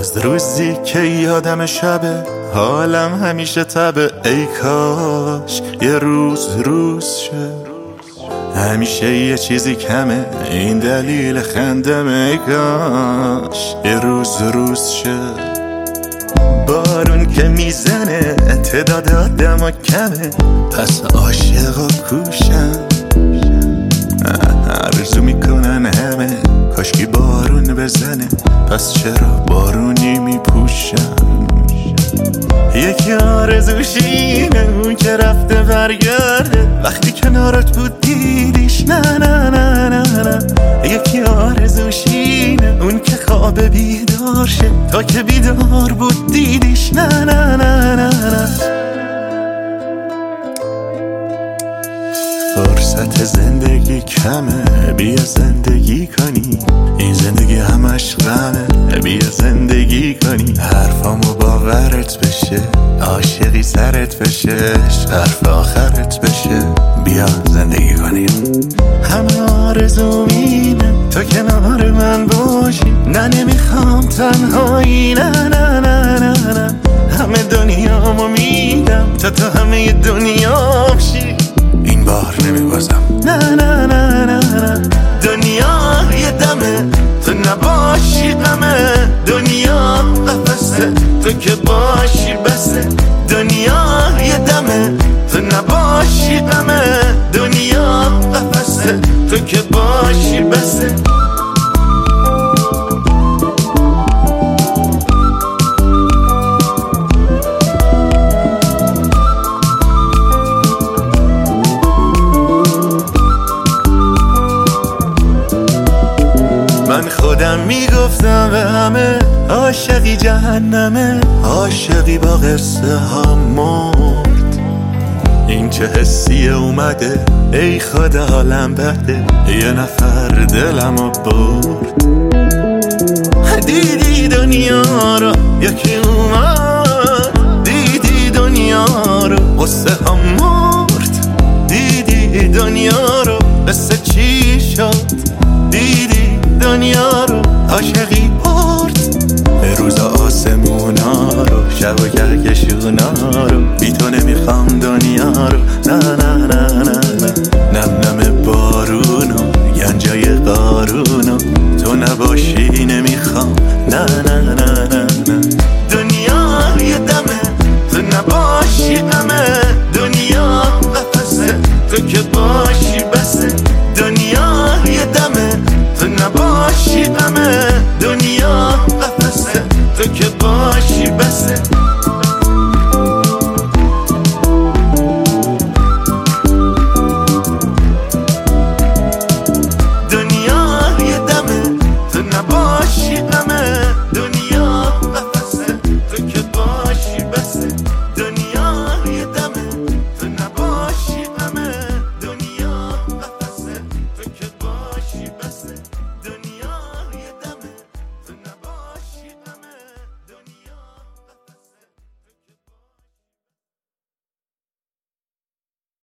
از روزی که یادم شبه حالم همیشه تبه. ای کاش یه روز شه، همیشه یه چیزی کمه، این دلیل خندم. ای کاش یه روز شه. بارون که میزنه تعداد آدم کمه، پس عاشق و کوشم. آرزو میکنن همه کاشکی بارون بزنه، پس چرا بارونی میپوشم. یکی آرزوشینه اون که رفته برگرده، وقتی کنارت بود دیدیش نه نه نه نه نه. یکی آرزوشینه اون که خواب بیدار شه، تا که بیدار بود دیدیش نه نه نه نه نه. فرصت زندگی کمه، بیا زندگی کنی، این زندگی همش غمه. بیا زندگی کنی، حرفامو باورت بشه، عاشقی سرت بشه، حرف آخرت بشه. بیا زندگی کنی. همه آرزوم اینه تو کنار من باشی، نه نمیخوام تنهایی، نه نه نه نه نه. همه دنیامو میدم تا تو همه دنیام شی، این بار نمیبازم. نه نه نه نه نه. دنیا یه دمه تو نباشی غمه، دنیا قفسه تو که باشی بسه. دنیا یه دمه تو نباشی غمه، دنیا قفسه تو که باشی بسه. من خودم میگفتم به همه عاشقی جهنمه، عاشقی با قصه ها مرد. این چه حسیه اومده ای خدا حالم بده، یه نفر دلمو برد. دیدی دنیا رو یکی اومد، دیدی دنیا رو قصه ها مرد. دیدی دنیا رو قصه چی شد، دیدی دنیا رو عاشقی برد. روز آسمونا رو شب و کهکشونا رو، بی تو نمیخوام دنیا رو. نه نه نه نه نه. نم نم بارونو گنجای قارونو، تو نباشی نمیخوام. نه نه نه نه نه. دنیا یه دمه تو نباشی غمه،